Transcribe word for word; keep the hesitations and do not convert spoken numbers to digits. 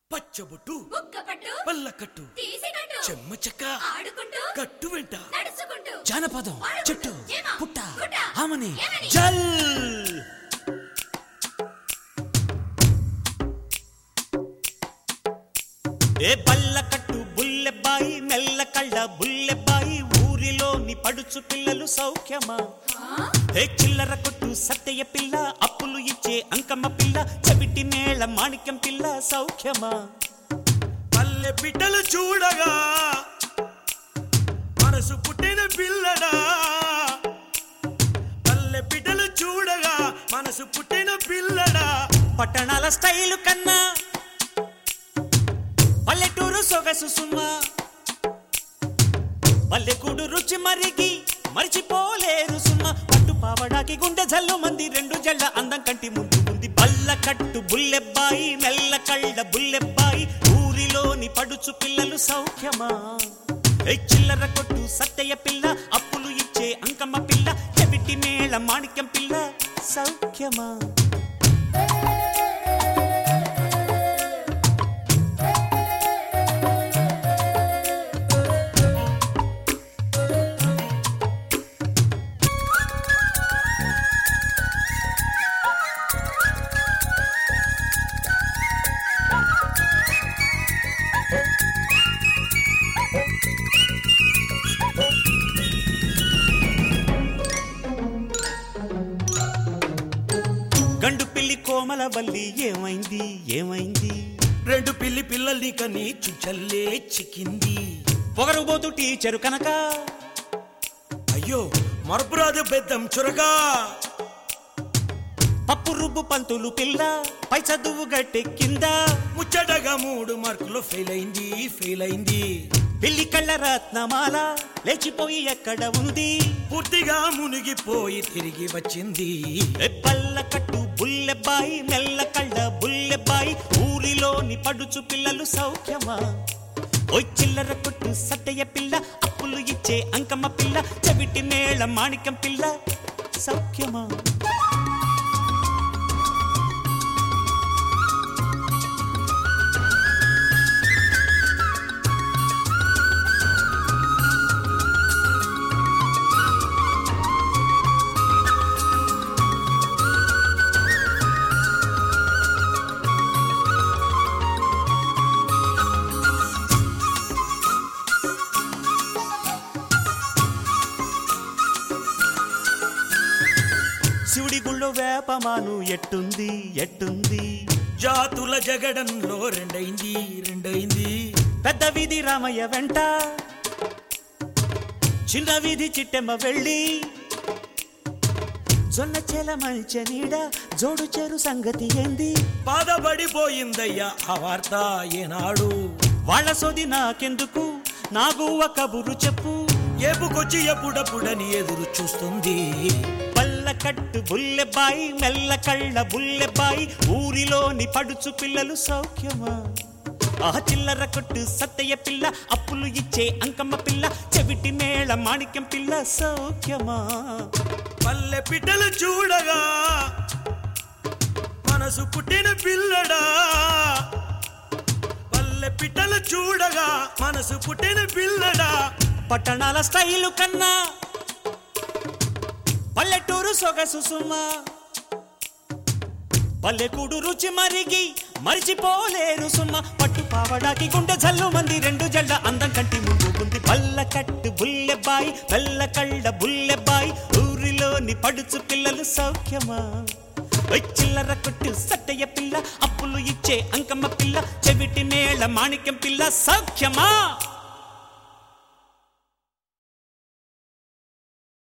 పచ్చబొట్టు ముక్కపట్టు పల్లకట్టు తీసికట్టు చెమ్మ చెక్క ఆడుకుంటూ కట్టు వెంట నడుచుకుంటూ జానపదం చెట్టు చేమ, పుట్ట గుట్ట, ఆమని ఏమని? జల్ ఏ బల్లకట్టు బుల్లెబ్బాయి మెల్ల కళ్ళ బుల్లెబ్బాయి ఊరిలోని పడుచు పిల్లలు సౌఖ్యమా ఏ చిల్లర కొట్టు సత్తయ్య పిల్ల అప్పులు ఇచ్చే అంకమ్మ పిల్ల చెవిటి మేళ మాణిక్యం పిల్ల సౌఖ్యమా పల్లె బిడ్డలు చూడగా మనసు పుట్టిన పిల్లడా పల్లె బిడ్డలు చూడగా మనసు పుట్టిన పిల్లడా పట్టణాల స్టైలు కన్నా పల్లెటూరు సొగసు సుమా పల్లెకూడు రుచి మరిగి మరిచిపోలేరు సుమా పట్టు పావడాకి గుండె జల్లు మంది రెండు జళ్ళ అందం కంటి ముందు ఉంది బల్ల కట్టు బుల్లెబ్బాయి మెల్ల కళ్ళ బుల్లెబ్బాయి ఊరిలోని పడుచు పిల్లలు సౌఖ్యమా ఏ చిల్లర కొట్టు సత్తయ్య పిల్ల అప్పులు ఇచ్చే అంకమ్మ పిల్ల చెవిటి మేళ మాణిక్యం పిల్ల సౌఖ్యమా గండు పిల్లి కోమల వల్లి ఏమైంది ఏమైంది రెండు పిల్లి పిల్లల్ని కని చుచ్చల్లే చిక్కింది పొగరుబోతు టీచరు కనుక అయ్యో మరపురాదు బెద్దం చురగా పప్పు రుబ్బు పంతులు పిల్ల పై చదువు గట్టెక్కిందా ముచ్చటగా మూడు మార్కులు ఫెయిల్ అయింది ఫెయిల్ అయింది పిల్లి కళ్ళ రత్నమాల లేచిపోయి ఎక్కడ ఉంది పూర్తిగా మునిగిపోయి తిరిగి వచ్చింది ఏ పల్ల కట్టు బుల్లెబ్బాయి మెల్ల కళ్ళ బుల్లెబ్బాయి ఊరిలోని పడుచు పిల్లలు సౌఖ్యమా ఓ చిల్లర కొట్టు సత్తయ్య పిల్ల అప్పులు ఇచ్చే అంకమ్మ పిల్ల చెవిటి మేళ మాణిక్యం పిల్ల సౌఖ్యమా శివుడి గుళ్ళో వేపమాను ఎట్టుంది ఎట్టుంది జాతుల జగడంలో రెండైంది రెండైంది పెద్ద వీధి రామయ్య వెంట చిన్న వీధి చిట్టెమ్మ వెళ్ళి జొన్న చేల మంచ నీడ జోడు చెరు సంగతి ఏంది బాధపడిపోయిందయ్యా ఆ వార్త ఏనాడు వాళ్ళ సోది నాకెందుకు నాగువ కబురు చెప్పు ఏపుకొచ్చి ఎప్పుడప్పుడని ఎదురు చూస్తుంది పల్ల కట్టు బుల్లెబ్బాయి మెల్ల కళ్ళ బుల్లెబ్బాయి ఊరిలోని పడుచు పిల్లలు సౌఖ్యమా ఆ చిల్లర కొట్టు సత్తయ్య పిల్ల అప్పులు ఇచ్చే అంకమ్మ పిల్ల చెవిటి మేళ మాణిక్యం పిల్ల సౌఖ్యమా పల్లె బిడ్డలు చూడగా మనసు పుట్టిన పిల్లడా పల్లె బిడ్డలు చూడగా మనసు పుట్టిన పిల్లడా పట్టణాల స్టైలు కన్నా పల్లెటూరు సొగసు సుమా పల్లెకూడు రుచి మరిగి మరిచిపోలేరు సుమా పట్టు పావడాకి గుండె జల్లు మంది రెండు జళ్ళ అందం కంటి ముందు ఉంది పల్ల కట్టు బుల్లెబ్బాయి పల్ల కళ్ళ బుల్లెబ్బాయి ఊరిలోని పడుచు పిల్లలు సౌఖ్యమా చిల్లర కొట్టు సత్తయ్య పిల్ల అప్పులు ఇచ్చే అంకమ్మ పిల్ల చెవిటి మేళ మాణిక్యం పిల్ల సౌఖ్యమా.